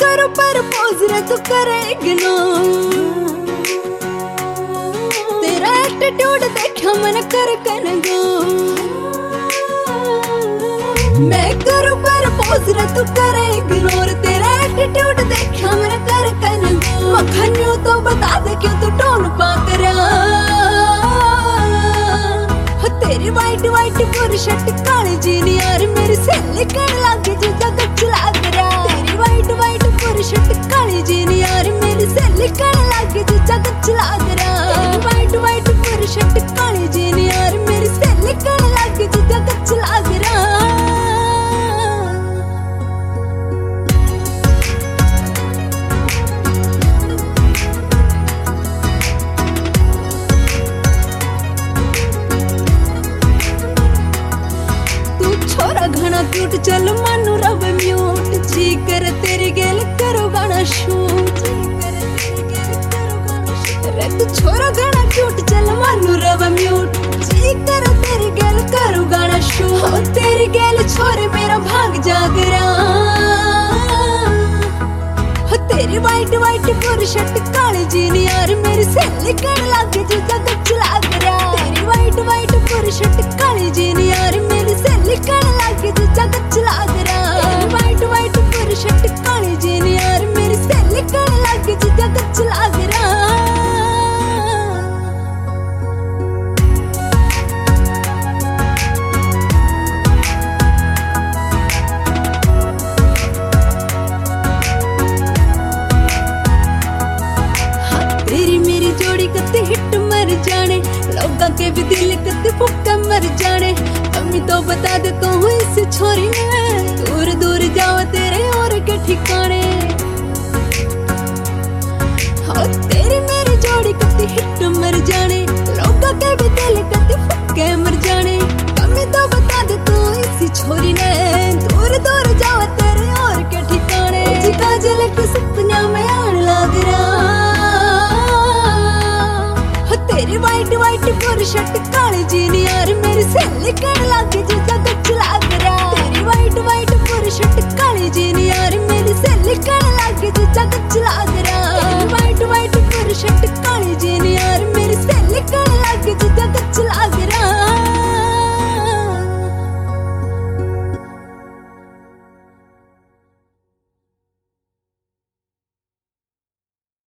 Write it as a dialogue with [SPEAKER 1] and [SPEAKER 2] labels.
[SPEAKER 1] करो प्रपोज रे तू करे इग्नोर, तेरा एटीट्यूड देखा मन कर गो। मैं करूं प्रपोज रे तू करे इग्नोर, तेरा एटीट्यूड देखा मन कर गो। मखनियों तो बता दे क्यों तू टोन पा करा, तेरी वाइट वाइट पूरी शर्ट काली जीनी यार मेरी सहेली कहने लगी जीजा गच लाग रहा। तेरी वाइट वाइट पूरी शर्ट काली जीनी यार मेरी सहेली कहने लगी जीजा गच लाग रहा। तेरी वाइट वाइट पूरी शर्ट काली जीनी यार मेरी सहेली कहने लगी जीजा गच लाग रहा। छोरा घना क्यूट चल मानू रब म्यूट, जी कर तेरी गेल करो गाना शूट। रे तू छोरा घना क्यूट चल मानू रब म्यूट, जी कर तेरी गेल करो गाना शूट। हो तेरी गेल छोरे मेरा भाग जागरा, हो तेरी वाइट वाइट पूरी शर्ट काली जीनी यार मेरी सहेली कहने लगी जीजा गच लाग रहा। तेरी वाइट वाइट पूरी शर्ट काली जीनी यार मेरी सहेली कहने लगी जीजा गच लाग रहा। तेरी वाइट वाइट पूरी शर्ट काली जीनी यार मेरी सहेली कहने लगी जीजा गच लाग रहा। जोड़ी कते हिट मर जाने, लोगों के भी दिल कते फुक्का मर जाने। अम्मी तो बता दे तो हूँ इस छोरी में, दूर दूर जाओ तेरे और के ठिकाने। हाँ तेरी मेरी जोड़ी कते हिट मर जाने, लोगों के भी दिल कते फुक्के मर जाने। अम्मी तो बता दे तो इस छोरी ने, दूर दूर जाओ तेरे और के ठिकाने। काजल के सपना में आने लग रहा, तेरी वाइट वाइट पूरी शर्ट काली जीनी यार मेरी सहेली कहने लगी जीजा गच लाग रहा। तेरी वाइट वाइट पूरी शर्ट काली जीनी यार मेरी सहेली कहने लगी जीजा गच लाग रहा।